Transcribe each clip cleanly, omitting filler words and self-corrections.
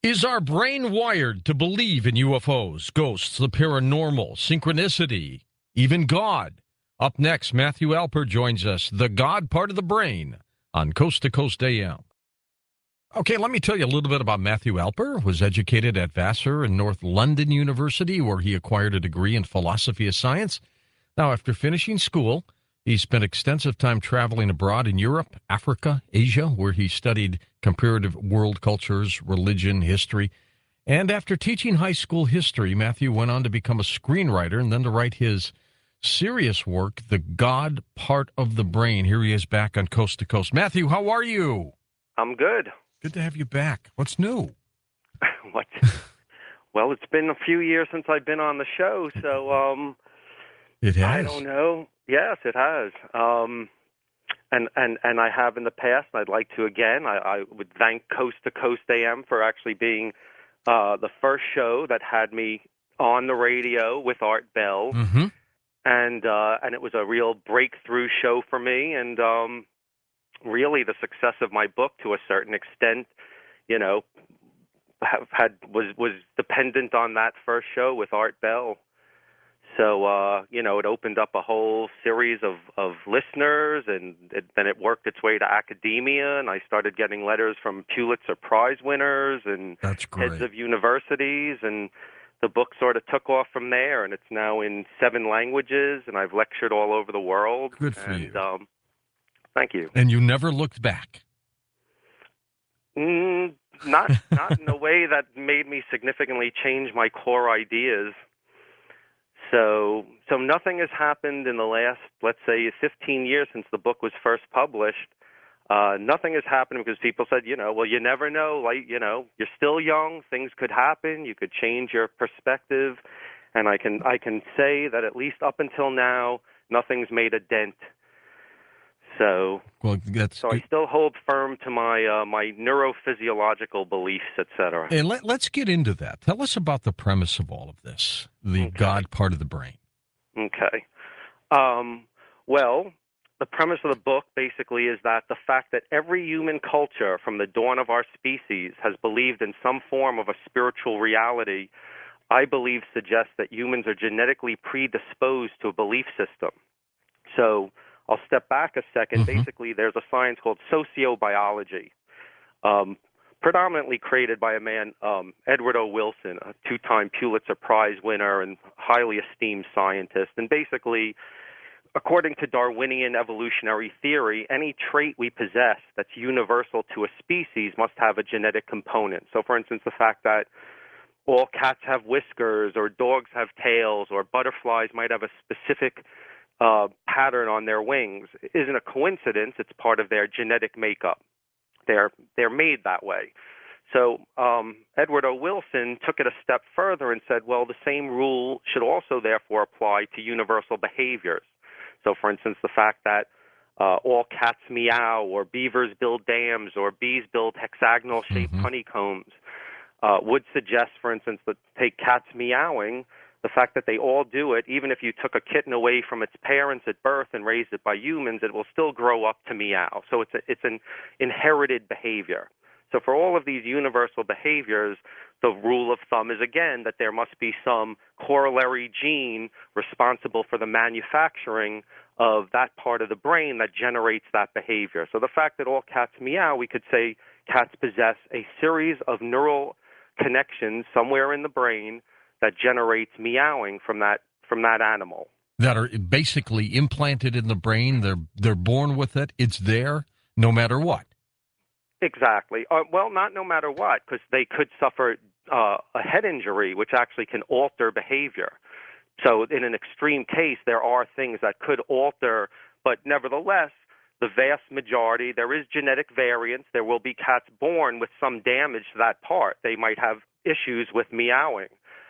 Is our brain wired to believe in UFOs, ghosts, the paranormal, synchronicity, even God? Up next, Matthew Alper joins us, the God part of the brain, on Coast to Coast AM. Okay, let me tell you a little bit about Matthew Alper. Was educated at Vassar and North London University, where he acquired a degree in philosophy of science. Now, after finishing school, he spent extensive time traveling abroad in Europe, Africa, Asia, where he studied comparative world cultures, religion, history. And after teaching high school history, Matthew went on to become a screenwriter and then to write his serious work, The God Part of the Brain. Here he is back on Coast to Coast. Matthew, how are you? I'm good. Good to have you back. What's new? What? Well, it's been a few years since I've been on the show, so It has. I don't know. Yes, it has. And I have in the past, and I'd like to again. I would thank Coast to Coast AM for actually being the first show that had me on the radio with Art Bell, and it was a real breakthrough show for me, and really the success of my book to a certain extent, was dependent on that first show with Art Bell. So, it opened up a whole series of listeners, and then it worked its way to academia, and I started getting letters from Pulitzer Prize winners and heads of universities, and the book sort of took off from there, and it's now in 7 languages, and I've lectured all over the world. Good for you. Thank you. And you never looked back? Not in a way that made me significantly change my core ideas. So nothing has happened in the last, let's say, 15 years since the book was first published. Nothing has happened because people said, well, you never know. Like, you're still young. Things could happen. You could change your perspective. And I can say that at least up until now, nothing's made a dent. So I still hold firm to my my neurophysiological beliefs, etc. And let's get into that. Tell us about the premise of all of this, the God part of the brain. Okay. Well, the premise of the book basically is that the fact that every human culture from the dawn of our species has believed in some form of a spiritual reality, I believe suggests that humans are genetically predisposed to a belief system. So I'll step back a second. Basically, there's a science called sociobiology, predominantly created by a man, Edward O. Wilson, a 2-time Pulitzer Prize winner and highly esteemed scientist. And basically, according to Darwinian evolutionary theory, any trait we possess that's universal to a species must have a genetic component. So, for instance, the fact that all cats have whiskers, or dogs have tails, or butterflies might have a specific pattern on their wings isn't a coincidence. It's part of their genetic makeup. They're made that way. So Edward O. Wilson took it a step further and said, well, the same rule should also therefore apply to universal behaviors. So, for instance, the fact that all cats meow, or beavers build dams, or bees build hexagonal-shaped honeycombs would suggest, for instance, that take cats meowing, the fact that they all do it, even if you took a kitten away from its parents at birth and raised it by humans, it will still grow up to meow. So it's an inherited behavior. So for all of these universal behaviors, the rule of thumb is, again, that there must be some corollary gene responsible for the manufacturing of that part of the brain that generates that behavior. So the fact that all cats meow, we could say cats possess a series of neural connections somewhere in the brain that generates meowing from that animal. That are basically implanted in the brain. They're born with it. It's there no matter what. Exactly. Well, not no matter what, because they could suffer a head injury, which actually can alter behavior. So in an extreme case, there are things that could alter, but nevertheless, the vast majority, there is genetic variance. There will be cats born with some damage to that part. They might have issues with meowing.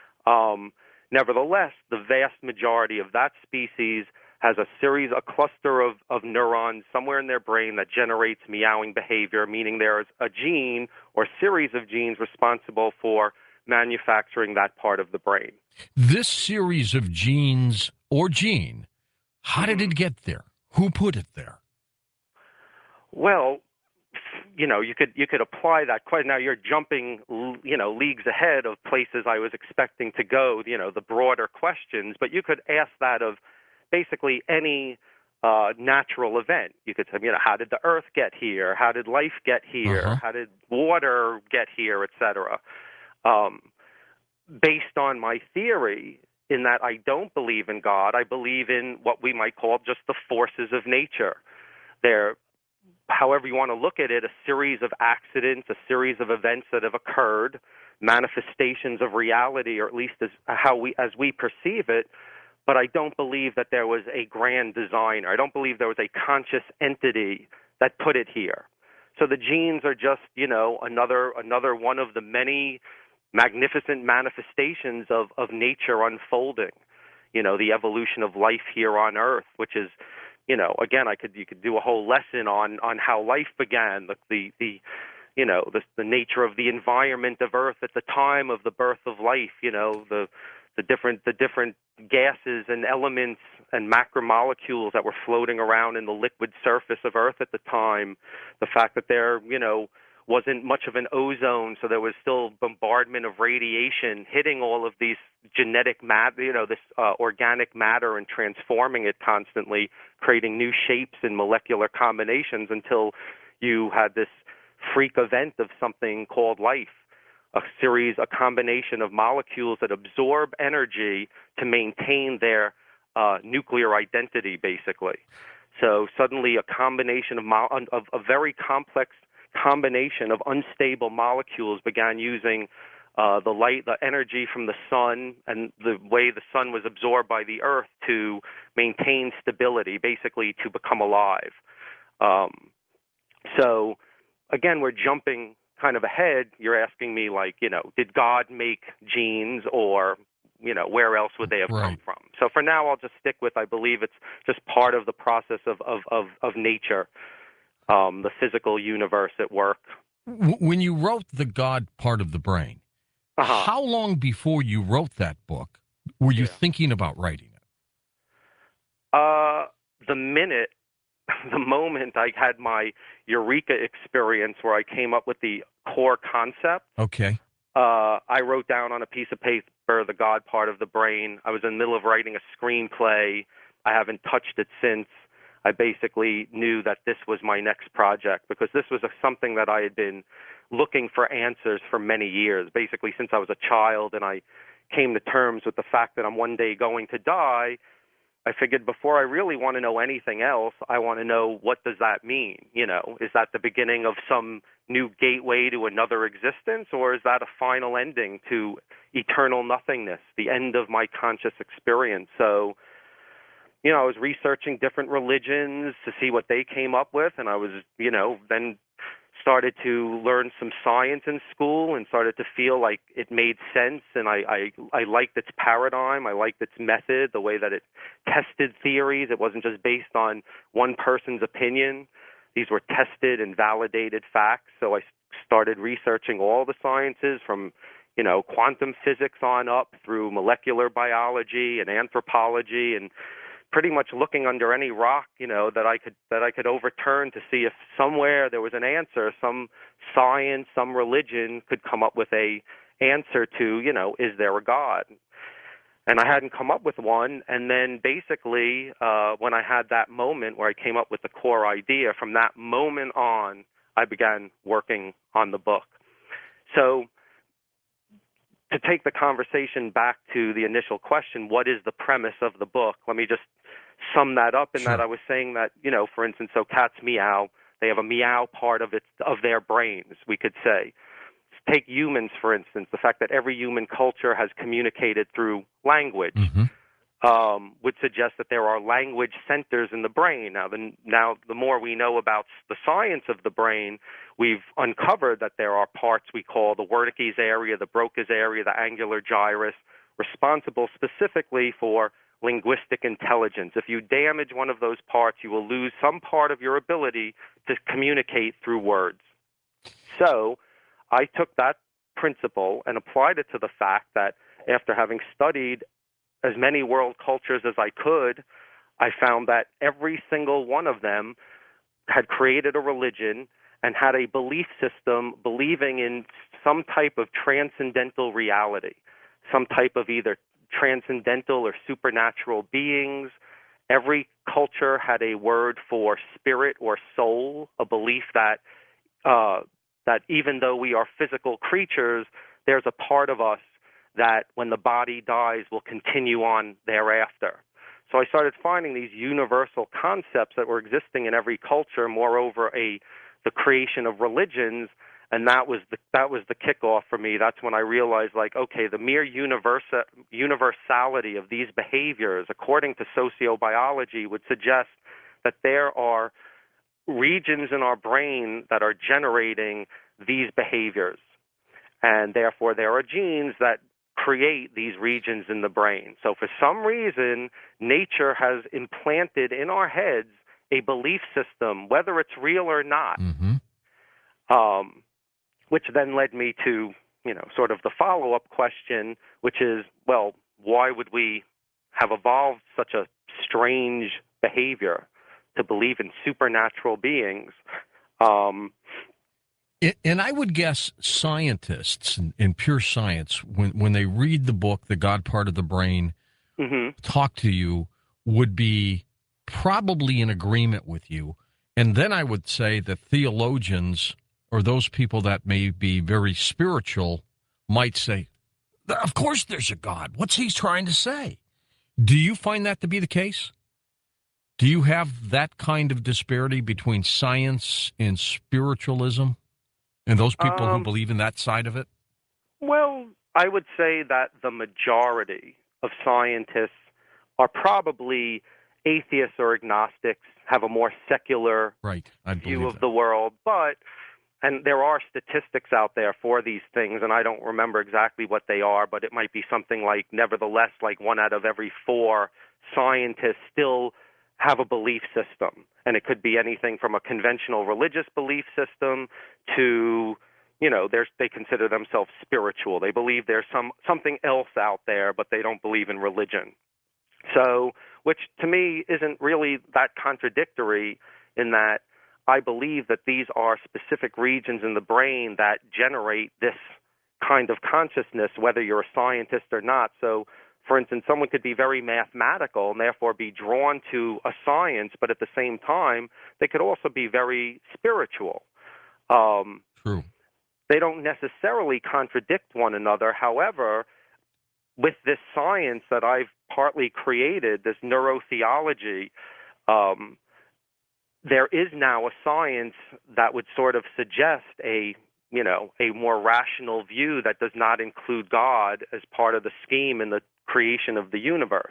Nevertheless, the vast majority of that species has a cluster of neurons somewhere in their brain that generates meowing behavior, meaning there's a gene or series of genes responsible for manufacturing that part of the brain. This series of genes or gene, how did it get there? Who put it there? Well, you could apply that question. Now you're jumping, leagues ahead of places I was expecting to go, the broader questions, but you could ask that of basically any natural event. You could say, how did the earth get here? How did life get here? Uh-huh. How did water get here, et cetera? Based on my theory, in that I don't believe in God, I believe in what we might call just the forces of nature. They're, however you want to look at it, a series of accidents, a series of events that have occurred, manifestations of reality, or at least as we perceive it. But I don't believe that there was a grand designer. I don't believe there was a conscious entity that put it here. So the genes are just, another one of the many magnificent manifestations of nature unfolding. The evolution of life here on Earth, which is, again, you could do a whole lesson on how life began, the nature of the environment of Earth at the time of the birth of life, the different gases and elements and macromolecules that were floating around in the liquid surface of Earth at the time, the fact that there, wasn't much of an ozone, so there was still bombardment of radiation hitting all of these genetic matter, this organic matter, and transforming it constantly, creating new shapes and molecular combinations until you had this freak event of something called life. A combination of molecules that absorb energy to maintain their nuclear identity, basically. So suddenly a combination of a very complex combination of unstable molecules began using the energy from the sun and the way the sun was absorbed by the earth to maintain stability, basically to become alive. So again, we're jumping kind of ahead. You're asking me, did God make genes, or, where else would they have come from? So for now, I'll just stick with, I believe it's just part of the process of nature, the physical universe at work. When you wrote The God Part of the Brain, how long before you wrote that book were you thinking about writing it? The moment I had my eureka experience where I came up with the core concept. Okay. I wrote down on a piece of paper The God Part of the Brain. I was in the middle of writing a screenplay. I haven't touched it since. I basically knew that this was my next project because this was something that I had been looking for answers for many years, basically since I was a child, and I came to terms with the fact that I'm one day going to die. I figured before I really want to know anything else, I want to know, what does that mean? Is that the beginning of some new gateway to another existence, or is that a final ending to eternal nothingness, the end of my conscious experience? So, I was researching different religions to see what they came up with, and I was, then started to learn some science in school and started to feel like it made sense, and I liked its paradigm. I liked its method, the way that it tested theories. It wasn't just based on one person's opinion. These were tested and validated facts. So I started researching all the sciences from, quantum physics on up through molecular biology and anthropology, and pretty much looking under any rock, that I could overturn to see if somewhere there was an answer, some science, some religion could come up with a answer to, is there a God? And I hadn't come up with one. And then basically, when I had that moment where I came up with the core idea, from that moment on, I began working on the book. So to take the conversation back to the initial question, what is the premise of the book? Let me just sum that up in that I was saying that, for instance, so cats meow, they have a meow part of their brains, we could say. Take humans, for instance, the fact that every human culture has communicated through language. Would suggest that there are language centers in the brain. Now, the more we know about the science of the brain, we've uncovered that there are parts we call the Wernicke's area, the Broca's area, the angular gyrus, responsible specifically for linguistic intelligence. If you damage one of those parts, you will lose some part of your ability to communicate through words. So I took that principle and applied it to the fact that after having studied as many world cultures as I could, I found that every single one of them had created a religion and had a belief system believing in some type of transcendental reality, some type of either transcendental or supernatural beings. Every culture had a word for spirit or soul, a belief that that even though we are physical creatures, there's a part of us that when the body dies will continue on thereafter. So I started finding these universal concepts that were existing in every culture, moreover the creation of religions, and that was the kickoff for me. That's when I realized, like, okay, the mere universality of these behaviors, according to sociobiology, would suggest that there are regions in our brain that are generating these behaviors, and therefore there are genes that create these regions in the brain. So for some reason, nature has implanted in our heads a belief system, whether it's real or not, which then led me to, sort of the follow-up question, which is, well, why would we have evolved such a strange behavior to believe in supernatural beings? And I would guess scientists in pure science, when they read the book, The God Part of the Brain, talk to you, would be probably in agreement with you. And then I would say that theologians, or those people that may be very spiritual, might say, of course there's a God. What's he trying to say? Do you find that to be the case? Do you have that kind of disparity between science and spiritualism? And those people who believe in that side of it? Well, I would say that the majority of scientists are probably atheists or agnostics, have a more secular view of the world. And there are statistics out there for these things, and I don't remember exactly what they are, but it might be something like, nevertheless, like 1 out of every 4 scientists still have a belief system. And it could be anything from a conventional religious belief system to, they consider themselves spiritual. They believe there's something else out there, but they don't believe in religion. So, which to me isn't really that contradictory, in that I believe that these are specific regions in the brain that generate this kind of consciousness, whether you're a scientist or not. So, for instance, someone could be very mathematical and therefore be drawn to a science, but at the same time, they could also be very spiritual. True. They don't necessarily contradict one another. However, with this science that I've partly created, this neurotheology, there is now a science that would sort of suggest a more rational view that does not include God as part of the scheme in the creation of the universe.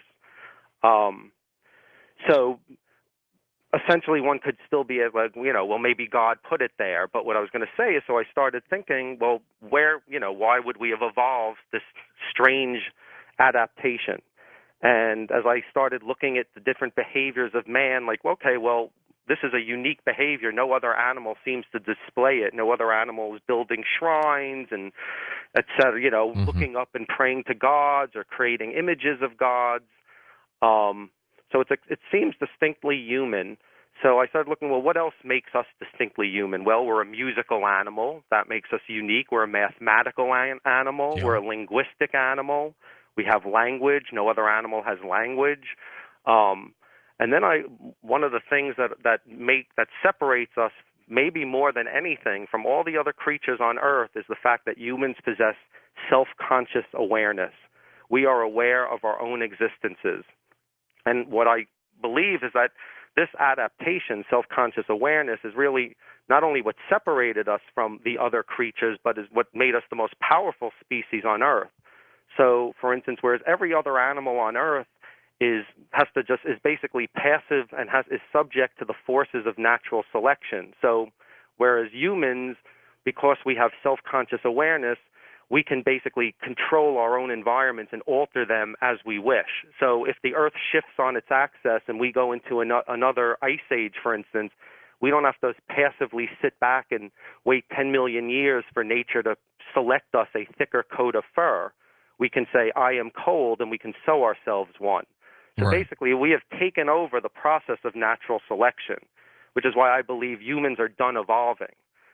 So essentially one could still be like, well, maybe God put it there. But what I was going to say is, so I started thinking, well, why would we have evolved this strange adaptation? And as I started looking at the different behaviors of man, like, okay, well, this is a unique behavior. No other animal seems to display it. No other animal is building shrines and et cetera, looking up and praying to gods or creating images of gods. So it seems distinctly human. So I started looking, well, what else makes us distinctly human? Well, we're a musical animal. That makes us unique. We're a mathematical animal. Yeah. We're a linguistic animal. We have language. No other animal has language. And then one of the things that separates us maybe more than anything from all the other creatures on Earth is the fact that humans possess self-conscious awareness. We are aware of our own existences. And what I believe is that this adaptation, self-conscious awareness, is really not only what separated us from the other creatures, but is what made us the most powerful species on Earth. So, for instance, whereas every other animal on Earth is basically passive and is subject to the forces of natural selection. So, whereas humans, because we have self-conscious awareness, we can basically control our own environments and alter them as we wish. So if the Earth shifts on its axis and we go into another ice age, for instance, we don't have to passively sit back and wait 10 million years for nature to select us a thicker coat of fur. We can say, I am cold, and we can sew ourselves one. So basically, we have taken over the process of natural selection, which is why I believe humans are done evolving.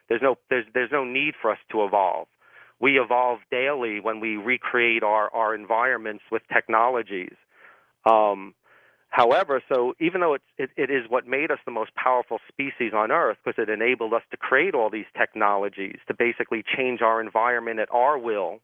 there's no need for us to evolve. We evolve daily when we recreate our environments with technologies. However, so even though it is what made us the most powerful species on Earth, because it enabled us to create all these technologies to basically change our environment at our will,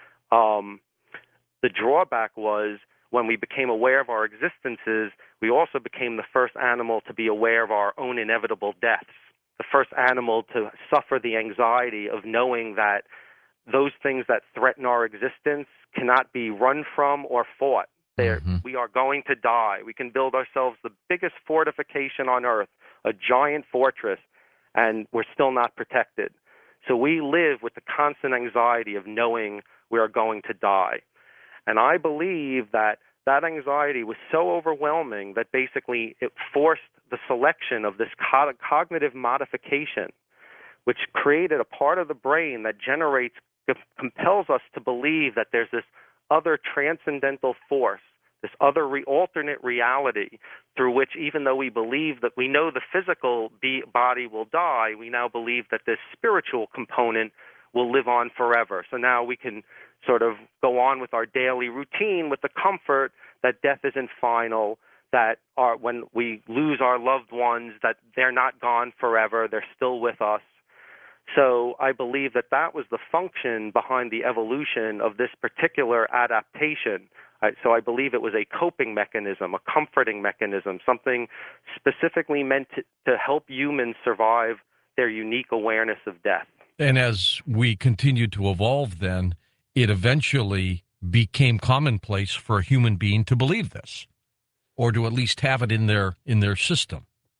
the drawback was when we became aware of our existences, we also became the first animal to be aware of our own inevitable deaths, the first animal to suffer the anxiety of knowing that those things that threaten our existence cannot be run from or fought. We are going to die. We can build ourselves the biggest fortification on Earth, a giant fortress, and we're still not protected. So we live with the constant anxiety of knowing we are going to die. And I believe that that anxiety was so overwhelming that basically it forced the selection of this cognitive modification, which created a part of the brain that compels us to believe that there's this other transcendental force, this other alternate reality through which, even though we believe that we know the physical body will die, we now believe that this spiritual component will live on forever. So now we can sort of go on with our daily routine with the comfort that death isn't final, that when we lose our loved ones, that they're not gone forever, they're still with us. So I believe that that was the function behind the evolution of this particular adaptation. So I believe it was a coping mechanism, a comforting mechanism, something specifically meant to help humans survive their unique awareness of death. And as we continued to evolve then, it eventually became commonplace for a human being to believe this, or to at least have it in their system.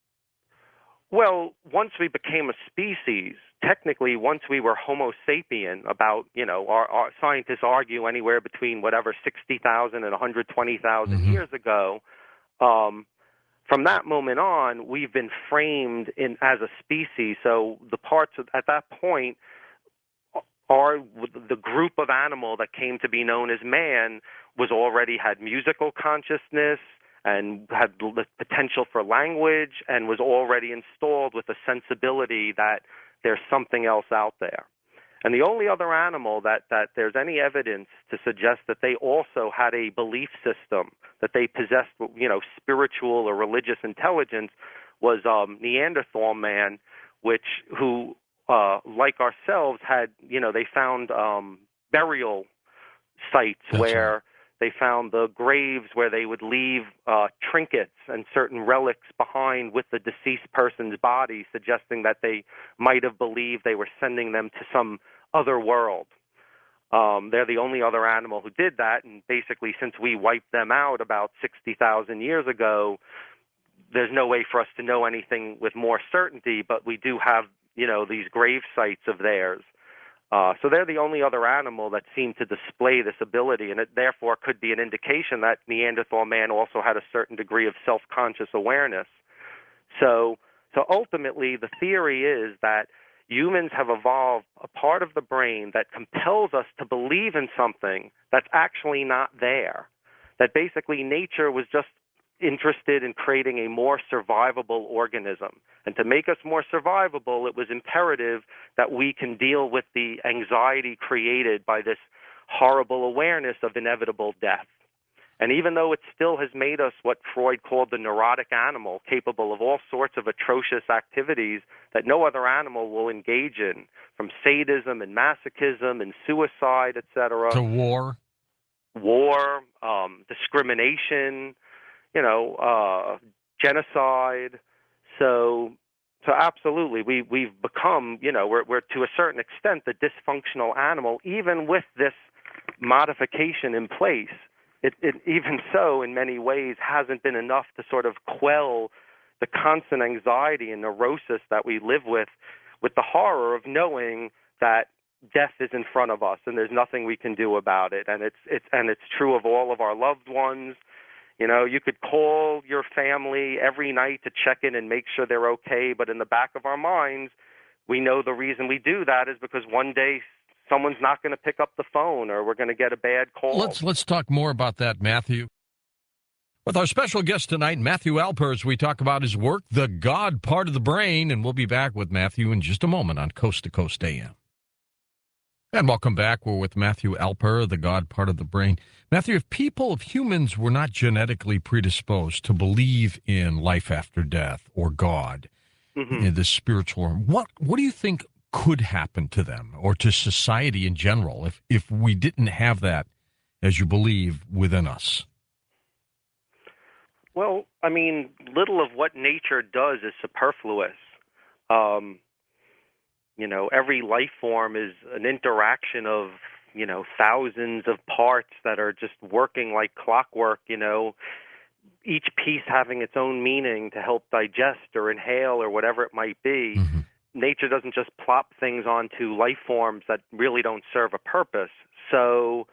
Well, once we became a species, technically, once we were Homo sapien, about, our scientists argue anywhere between 60,000 and 120,000 years ago, from that moment on, we've been framed as a species. So the parts at that point are the group of animal that came to be known as man had musical consciousness and had the potential for language and was already installed with a sensibility that there's something else out there. And the only other animal that there's any evidence to suggest that they also had a belief system, that they possessed, spiritual or religious intelligence, was Neanderthal man, who like ourselves had, they found burial sites where they found the graves where they would leave trinkets and certain relics behind with the deceased person's body, suggesting that they might have believed they were sending them to some other world. They're the only other animal who did that, and basically since we wiped them out about 60,000 years ago, there's no way for us to know anything with more certainty, but we do have, these grave sites of theirs. So they're the only other animal that seemed to display this ability, and it therefore could be an indication that Neanderthal man also had a certain degree of self-conscious awareness. So ultimately, the theory is that humans have evolved a part of the brain that compels us to believe in something that's actually not there, that basically nature was just interested in creating a more survivable organism. And to make us more survivable, it was imperative that we can deal with the anxiety created by this horrible awareness of inevitable death. And even though it still has made us what Freud called the neurotic animal, capable of all sorts of atrocious activities that no other animal will engage in, from sadism and masochism and suicide, etc., to war, discrimination, genocide. So absolutely, we've become, we're to a certain extent the dysfunctional animal, even with this modification in place. It even so, in many ways, hasn't been enough to sort of quell the constant anxiety and neurosis that we live with the horror of knowing that death is in front of us and there's nothing we can do about it. And it's true of all of our loved ones. You could call your family every night to check in and make sure they're okay, but in the back of our minds, we know the reason we do that is because one day someone's not going to pick up the phone or we're going to get a bad call. Let's talk more about that, Matthew. With our special guest tonight, Matthew Alpers, we talk about his work, The God Part of the Brain, and we'll be back with Matthew in just a moment on Coast to Coast AM. And welcome back. We're with Matthew Alper, The God Part of the Brain. Matthew, if humans were not genetically predisposed to believe in life after death or God, in the spiritual realm, what do you think could happen to them or to society in general if we didn't have that, as you believe, within us? Well, I mean, little of what nature does is superfluous. Every life form is an interaction of, thousands of parts that are just working like clockwork, each piece having its own meaning to help digest or inhale or whatever it might be. Mm-hmm. Nature doesn't just plop things onto life forms that really don't serve a purpose. So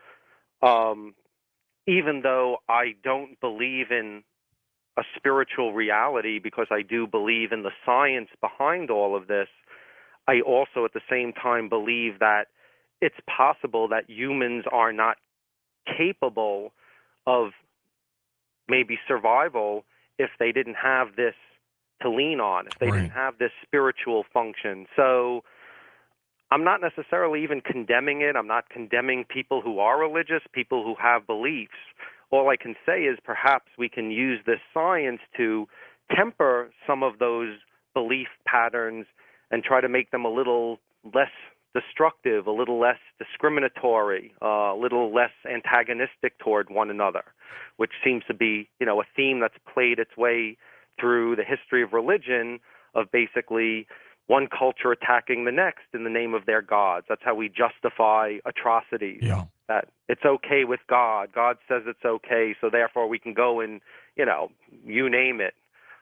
even though I don't believe in a spiritual reality, because I do believe in the science behind all of this, I also at the same time believe that it's possible that humans are not capable of maybe survival if they didn't have this to lean on, if they Right. didn't have this spiritual function. So I'm not necessarily even condemning it. I'm not condemning people who are religious, people who have beliefs. All I can say is perhaps we can use this science to temper some of those belief patterns and try to make them a little less destructive, a little less discriminatory, a little less antagonistic toward one another, which seems to be, a theme that's played its way through the history of religion, of basically one culture attacking the next in the name of their gods. That's how we justify atrocities. Yeah. That it's okay with God. God says it's okay, so therefore we can go and, you name it.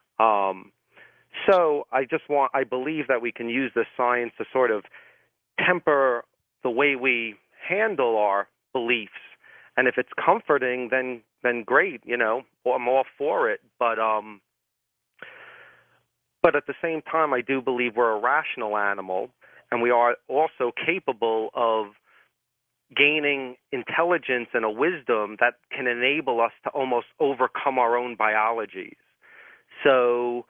So I believe that we can use this science to sort of temper the way we handle our beliefs. And if it's comforting, then great, I'm all for it. But at the same time, I do believe we're a rational animal, and we are also capable of gaining intelligence and a wisdom that can enable us to almost overcome our own biologies. So,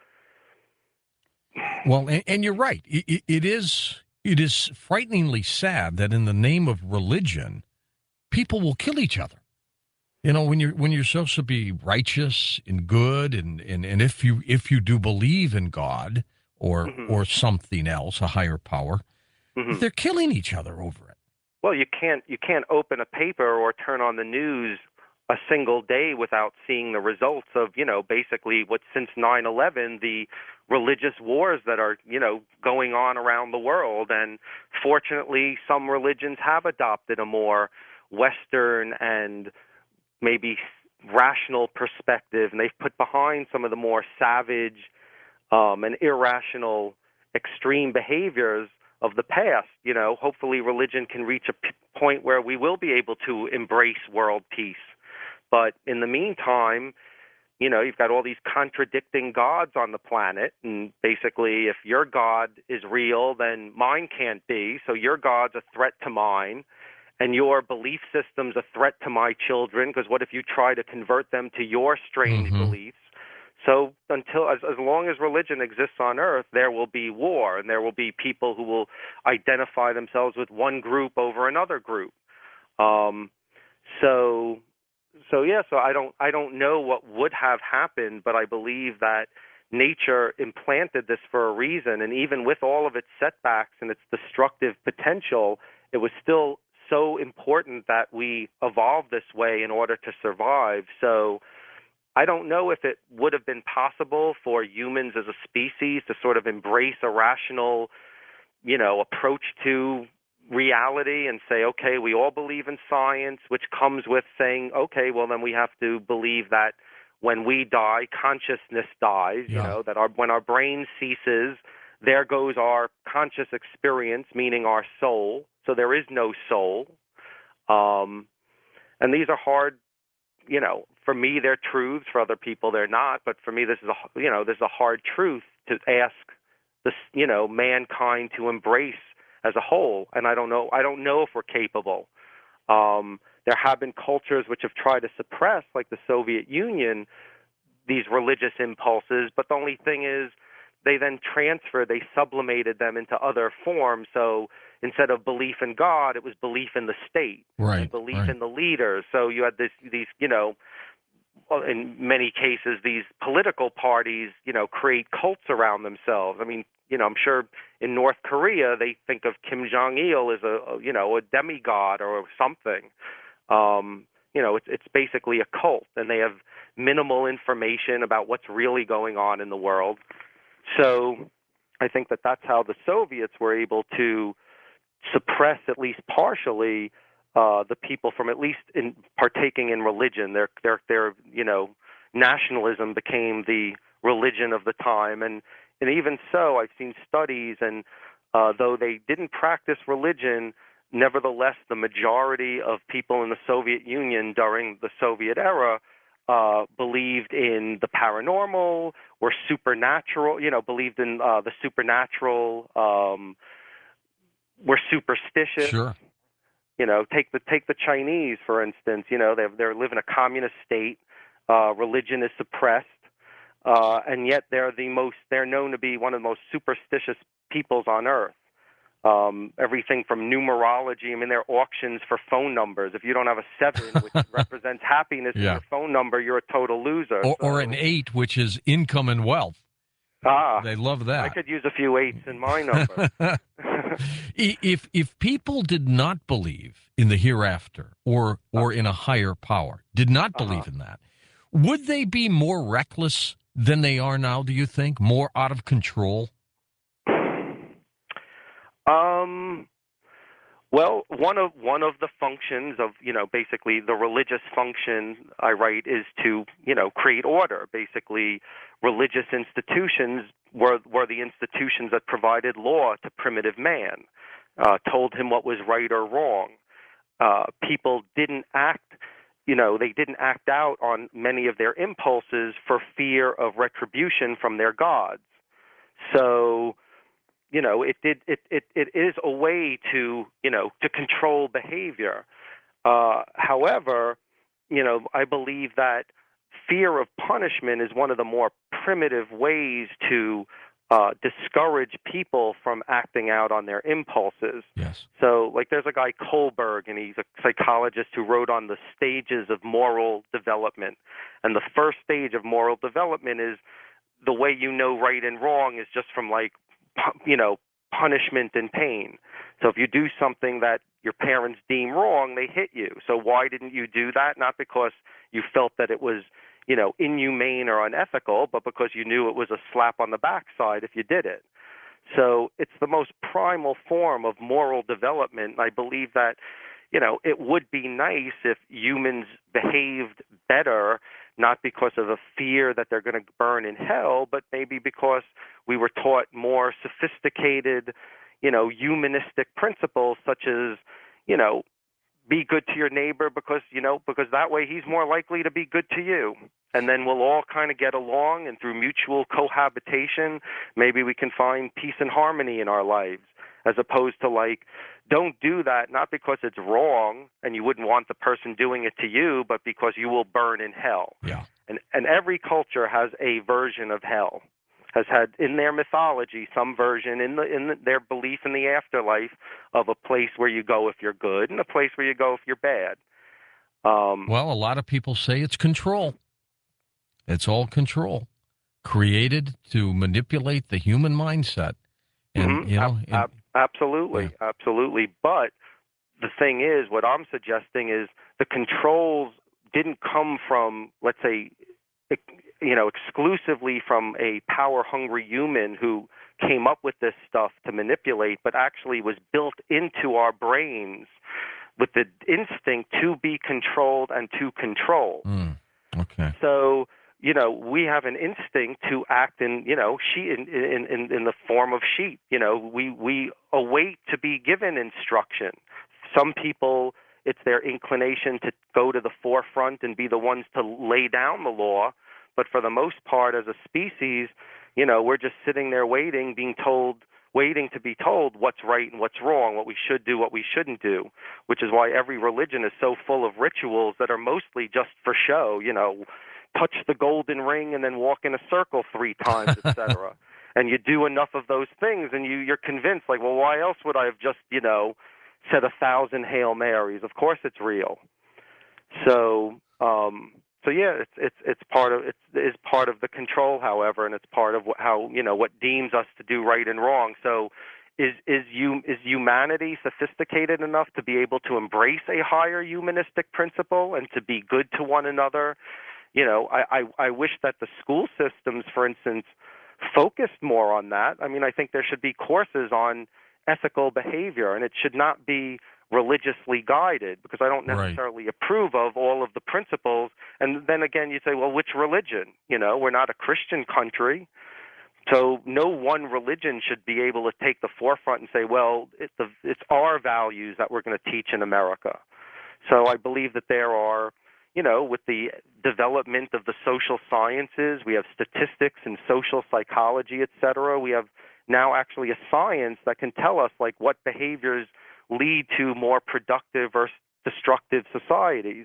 well, and you're right. It is frighteningly sad that in the name of religion, people will kill each other. When you're supposed to be righteous and good, and if you do believe in God or something else, a higher power, they're killing each other over it. Well, you can't open a paper or turn on the news a single day without seeing the results of, basically what since 9/11, the religious wars that are, going on around the world. And fortunately, some religions have adopted a more Western and maybe rational perspective, and they've put behind some of the more savage and irrational extreme behaviors of the past. Hopefully religion can reach a point where we will be able to embrace world peace. But in the meantime, you've got all these contradicting gods on the planet, and basically if your God is real, then mine can't be, so your God's a threat to mine, and your belief system's a threat to my children, because what if you try to convert them to your strange beliefs? So as long as religion exists on Earth, there will be war, and there will be people who will identify themselves with one group over another group. So I don't know what would have happened, but I believe that nature implanted this for a reason, and even with all of its setbacks and its destructive potential, it was still so important that we evolve this way in order to survive. So I don't know if it would have been possible for humans as a species to sort of embrace a rational, approach to reality and say, okay, we all believe in science, which comes with saying, okay, well, then we have to believe that when we die, consciousness dies, that when our brain ceases, there goes our conscious experience, meaning our soul. So there is no soul. And these are hard, for me, they're truths. For other people, they're not. But for me, this is a hard truth to ask this, mankind to embrace as a whole. And I don't know if we're capable. There have been cultures which have tried to suppress, like the Soviet Union, these religious impulses. But the only thing is, they then they sublimated them into other forms. So instead of belief in God, it was belief in the state, Right. and belief Right. in the leaders. So you had these, well, in many cases, these political parties, create cults around themselves. I mean, I'm sure in North Korea they think of Kim Jong Il as a demigod or something. It's basically a cult, and they have minimal information about what's really going on in the world. So I think that's how the Soviets were able to suppress, at least partially, the people from at least in partaking in religion. Their nationalism became the religion of the time, and even so, I've seen studies, and though they didn't practice religion, nevertheless, the majority of people in the Soviet Union during the Soviet era believed in the paranormal, or supernatural. Believed in the supernatural. Were superstitious. Sure. Take the Chinese, for instance. They live in a communist state. Religion is suppressed, and yet they're known to be one of the most superstitious peoples on earth. Everything from numerology. I mean, there are auctions for phone numbers. If you don't have a 7, which represents happiness in your phone number, you're a total loser. Or an 8, which is income and wealth. They love that. I could use a few 8s in my number. If people did not believe in the hereafter or in a higher power, did not believe in that, would they be more reckless than they are now, do you think? More out of control? Well, one of the functions of, basically the religious function, I write, is to, create order. Basically, religious institutions were the institutions that provided law to primitive man, told him what was right or wrong. People didn't act, they didn't act out on many of their impulses for fear of retribution from their gods. So, it is a way to control behavior. However, I believe that fear of punishment is one of the more primitive ways to discourage people from acting out on their impulses. Yes. So, there's a guy, Kohlberg, and he's a psychologist who wrote on the stages of moral development. And the first stage of moral development is the way right and wrong is just from punishment and pain. So if you do something that your parents deem wrong, they hit you. So why didn't you do that? Not because you felt that it was, inhumane or unethical, but because you knew it was a slap on the backside if you did it. So it's the most primal form of moral development. I believe that, it would be nice if humans behaved better, not because of a fear that they're going to burn in hell, but maybe because we were taught more sophisticated, humanistic principles, such as, be good to your neighbor because that way he's more likely to be good to you. And then we'll all kind of get along, and through mutual cohabitation, maybe we can find peace and harmony in our lives, as opposed to don't do that, not because it's wrong and you wouldn't want the person doing it to you, but because you will burn in hell. Yeah. And every culture has a version of hell, has had in their mythology some version in their belief in the afterlife of a place where you go if you're good and a place where you go if you're bad. Well, a lot of people say it's control. It's all control, created to manipulate the human mindset. And absolutely. But the thing is, what I'm suggesting is the controls didn't come from, let's say, exclusively from a power-hungry human who came up with this stuff to manipulate, but actually was built into our brains with the instinct to be controlled and to control. Okay. So, we have an instinct to act in the form of sheep. We await to be given instruction. Some people, it's their inclination to go to the forefront and be the ones to lay down the law. But for the most part, as a species, we're just sitting there waiting to be told what's right and what's wrong, what we should do, what we shouldn't do, which is why every religion is so full of rituals that are mostly just for show, touch the golden ring and then walk in a circle 3 times, etc. And you do enough of those things, and you're convinced, like, well, why else would I have just, said 1,000 Hail Marys? Of course, it's real. So, yeah, it's part of the control, however, and it's part of how what deems us to do right and wrong. So, is humanity sophisticated enough to be able to embrace a higher humanistic principle and to be good to one another? I wish that the school systems, for instance, focused more on that. I mean, I think there should be courses on ethical behavior, and it should not be religiously guided, because I don't necessarily approve of all of the principles. And then again, you say, well, which religion? We're not a Christian country. So no one religion should be able to take the forefront and say, well, it's our values that we're going to teach in America. So I believe that there are, with the development of the social sciences, we have statistics and social psychology, et cetera. We have now actually a science that can tell us, like, what behaviors lead to more productive or destructive societies.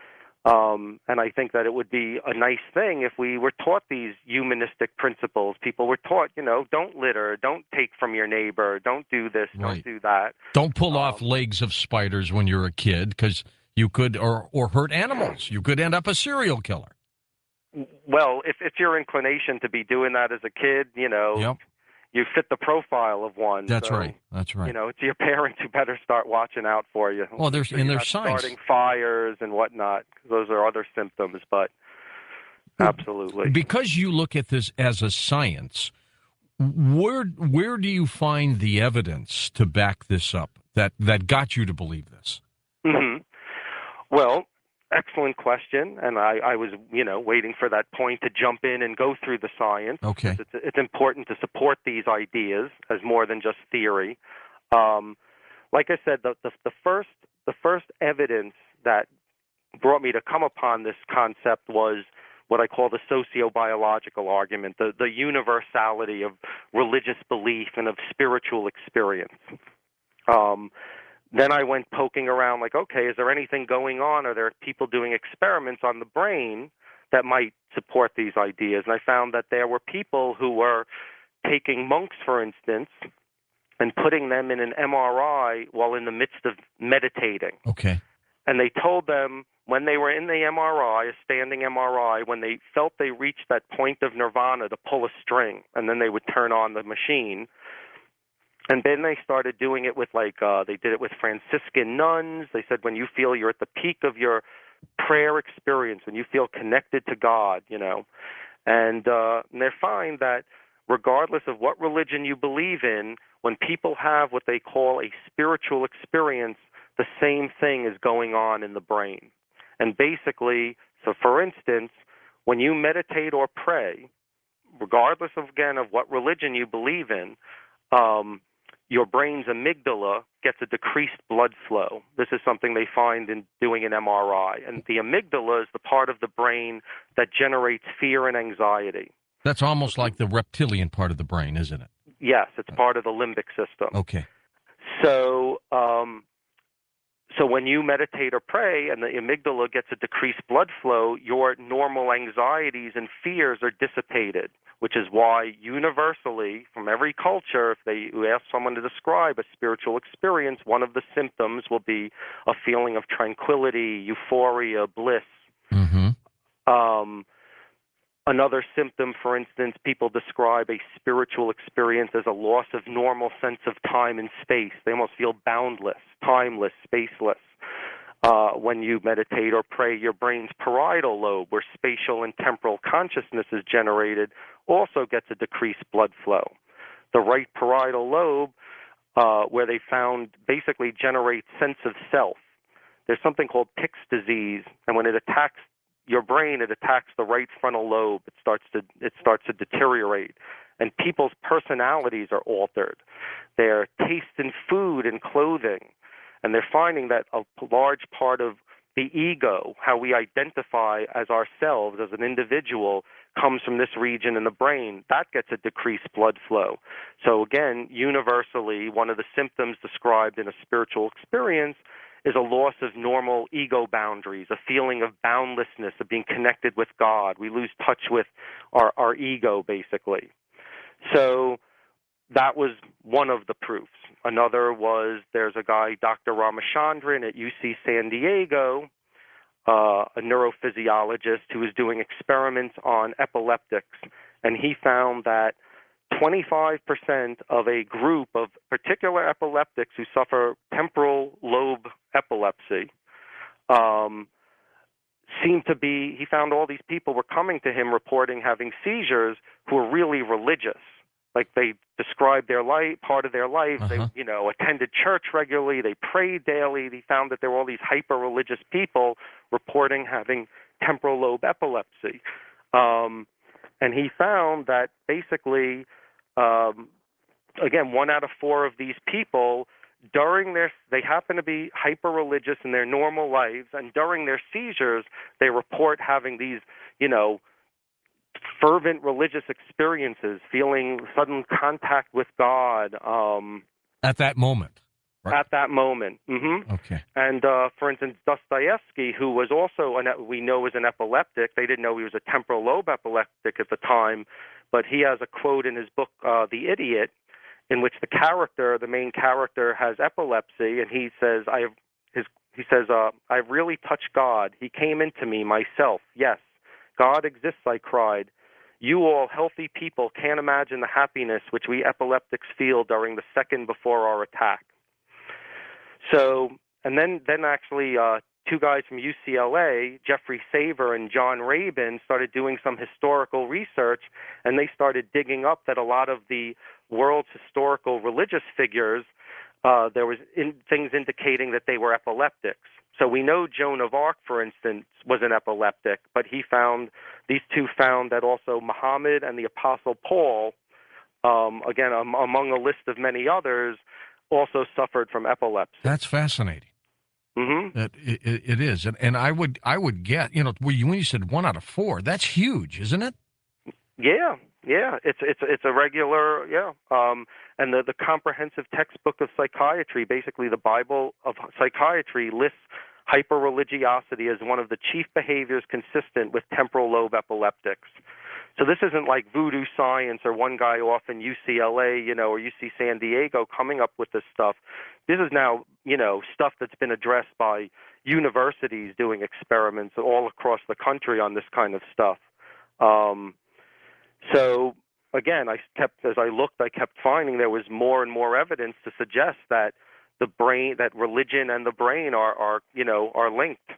And I think that it would be a nice thing if we were taught these humanistic principles. People were taught, don't litter, don't take from your neighbor, don't do this, don't do that. Don't pull off legs of spiders when you're a kid, because you could, or hurt animals. You could end up a serial killer. Well, if it's your inclination to be doing that as a kid, Yep. You fit the profile of one. That's so, right. That's right. It's your parents who better start watching out for you. Well, there's science. Starting fires and whatnot. Those are other symptoms, but absolutely. Because you look at this as a science, where do you find the evidence to back this up that got you to believe this? Mm-hmm. Well, excellent question, and I was, waiting for that point to jump in and go through the science. Okay. It's important to support these ideas as more than just theory. Like I said, the first evidence that brought me to come upon this concept was what I call the sociobiological argument, the universality of religious belief and of spiritual experience. Then I went poking around, like, okay, is there anything going on? Are there people doing experiments on the brain that might support these ideas? And I found that there were people who were taking monks, for instance, and putting them in an MRI while in the midst of meditating. Okay. And they told them when they were in the MRI, a standing MRI, when they felt they reached that point of nirvana, to pull a string, and then they would turn on the machine. And then they started doing it with, they did it with Franciscan nuns. They said when you feel you're at the peak of your prayer experience, when you feel connected to God, And they find that regardless of what religion you believe in, when people have what they call a spiritual experience, the same thing is going on in the brain. And basically, so for instance, when you meditate or pray, regardless of, again, of what religion you believe in, your brain's amygdala gets a decreased blood flow. This is something they find in doing an MRI. And the amygdala is the part of the brain that generates fear and anxiety. That's almost like the reptilian part of the brain, isn't it? Yes, it's part of the limbic system. Okay. So, so when you meditate or pray and the amygdala gets a decreased blood flow, your normal anxieties and fears are dissipated, which is why universally, from every culture, if you ask someone to describe a spiritual experience, one of the symptoms will be a feeling of tranquility, euphoria, bliss. Mm-hmm. Another symptom, for instance, people describe a spiritual experience as a loss of normal sense of time and space. They almost feel boundless, timeless, spaceless. When you meditate or pray, your brain's parietal lobe, where spatial and temporal consciousness is generated, also gets a decreased blood flow. The right parietal lobe, where they found basically generates sense of self. There's something called Pick's disease, and when it attacks your brain, it attacks the right frontal lobe. It starts to deteriorate, and people's personalities are altered. Their taste in food and clothing, and they're finding that a large part of the ego, how we identify as ourselves as an individual, comes from this region in the brain. That gets a decreased blood flow. So again, universally, one of the symptoms described in a spiritual experience is a loss of normal ego boundaries, a feeling of boundlessness, of being connected with God. We lose touch with our ego, basically. So that was one of the proofs. Another was there's a guy, Dr. Ramachandran at UC San Diego, a neurophysiologist who was doing experiments on epileptics, and he found that 25% of a group of particular epileptics who suffer temporal lobe epilepsy seemed to be, he found all these people were coming to him reporting having seizures who were really religious. Like they described their life, part of their life. They, attended church regularly. They prayed daily. He found that there were all these hyper-religious people reporting having temporal lobe epilepsy. And he found that basically, again, 1 out of 4 of these people, they happen to be hyper-religious in their normal lives, and during their seizures, they report having these, fervent religious experiences, feeling sudden contact with God. At that moment. Right? At that moment. Mm-hmm. Okay. And, for instance, Dostoevsky, who was also, we know was an epileptic. They didn't know he was a temporal lobe epileptic at the time, but he has a quote in his book, The Idiot, in which the main character has epilepsy, and he says, I've really touched God. He came into me, myself. Yes, God exists, I cried. You all healthy people can't imagine the happiness which we epileptics feel during the second before our attack. So, and then actually 2 guys from UCLA, Jeffrey Saver and John Rabin, started doing some historical research, and they started digging up that a lot of the world's historical religious figures, there was things indicating that they were epileptics. So we know Joan of Arc, for instance, was an epileptic, but these two found that also Muhammad and the Apostle Paul, again, among a list of many others, also suffered from epilepsy. That's fascinating. Mm-hmm. It is, and I would get, when you said 1 out of 4, that's huge, isn't it? Yeah, it's a regular, and the comprehensive textbook of psychiatry, basically the Bible of psychiatry, lists hyperreligiosity as one of the chief behaviors consistent with temporal lobe epileptics. So this isn't like voodoo science or one guy off in UCLA, or UC San Diego coming up with this stuff. This is now, stuff that's been addressed by universities doing experiments all across the country on this kind of stuff. So again, as I looked, I kept finding there was more and more evidence to suggest that the brain, that religion and the brain are linked.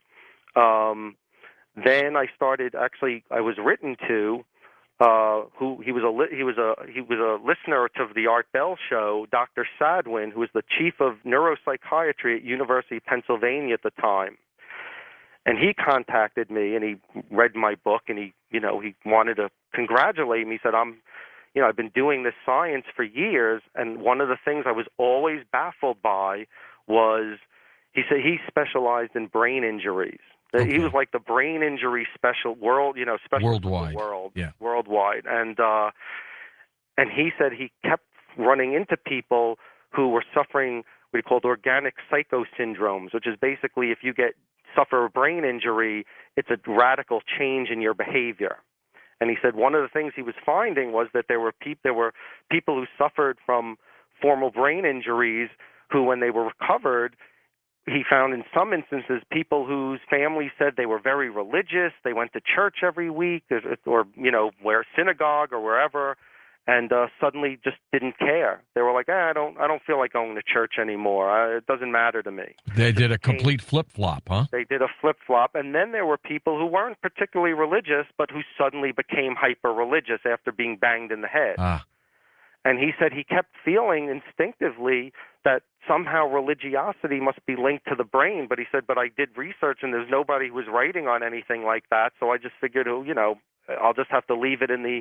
Then I started, I was written to, he was a listener to the Art Bell show, Dr. Sadwin, who was the chief of neuropsychiatry at University of Pennsylvania at the time. And he contacted me, and he read my book, and he wanted to congratulate me. He said, I've been doing this science for years, and one of the things I was always baffled by was, he said he specialized in brain injuries. Okay. He was like the brain injury specialist worldwide. Worldwide. And he said he kept running into people who were suffering what he called organic psychosyndromes, which is basically if you suffer a brain injury, it's a radical change in your behavior. And he said one of the things he was finding was that there were people who suffered from formal brain injuries who, when they were recovered, he found in some instances people whose families said they were very religious, they went to church every week, or where synagogue or wherever, and suddenly just didn't care. They were like, I don't feel like going to church anymore. It doesn't matter to me. They did a complete flip-flop, huh? They did a flip-flop. And then there were people who weren't particularly religious, but who suddenly became hyper-religious after being banged in the head. And he said he kept feeling instinctively that somehow religiosity must be linked to the brain. But he said, but I did research, and there's nobody who was writing on anything like that. So I just figured, I'll just have to leave it in the,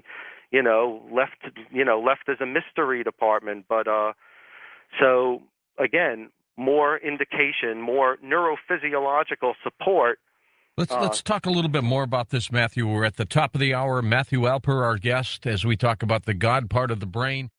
left as a mystery department. But so again, more indication, more neurophysiological support. Let's talk a little bit more about this, Matthew. We're at the top of the hour. Matthew Alper, our guest, as we talk about the God part of the brain.